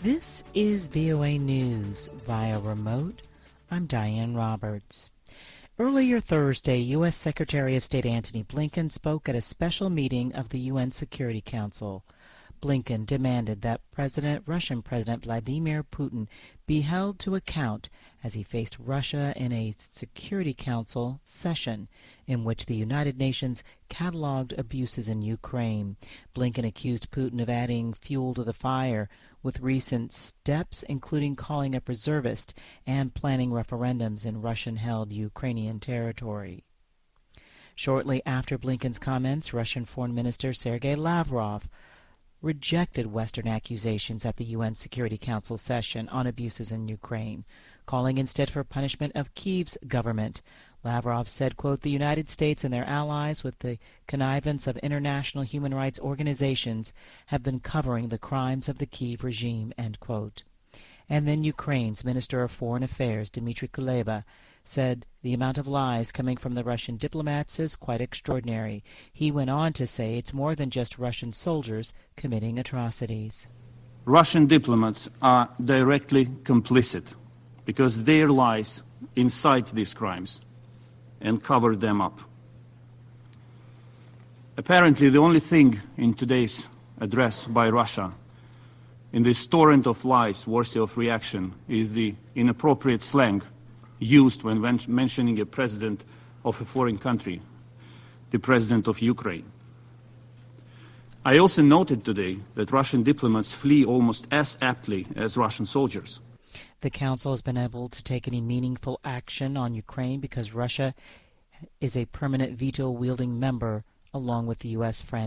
This is VOA News via remote. I'm Diane Roberts. Earlier Thursday, U.S. Secretary of State Antony Blinken spoke at a special meeting of the UN Security Council. Blinken demanded that Russian President Vladimir Putin be held to account as he faced Russia in a Security Council session in which the United Nations cataloged abuses in Ukraine. Blinken accused Putin of adding fuel to the fire with recent steps, including calling up reservists and planning referendums in Russian-held Ukrainian territory. Shortly after Blinken's comments, Russian Foreign Minister Sergei Lavrov rejected Western accusations at the UN Security Council session on abuses in Ukraine, calling instead for punishment of Kyiv's government. Lavrov said, quote, "The United States and their allies, with the connivance of international human rights organizations, have been covering the crimes of the Kyiv regime," end quote. And then Ukraine's Minister of Foreign Affairs, Dmitry Kuleba, said the amount of lies coming from the Russian diplomats is quite extraordinary. He went on to say it's more than just Russian soldiers committing atrocities. Russian diplomats are directly complicit because their lies incite these crimes and cover them up. Apparently, the only thing in today's address by Russia in this torrent of lies worthy of reaction is the inappropriate slang used when mentioning a president of a foreign country, the president of Ukraine. I also noted today that Russian diplomats flee almost as aptly as Russian soldiers. The Council has been able to take any meaningful action on Ukraine because Russia is a permanent veto-wielding member along with the U.S., France,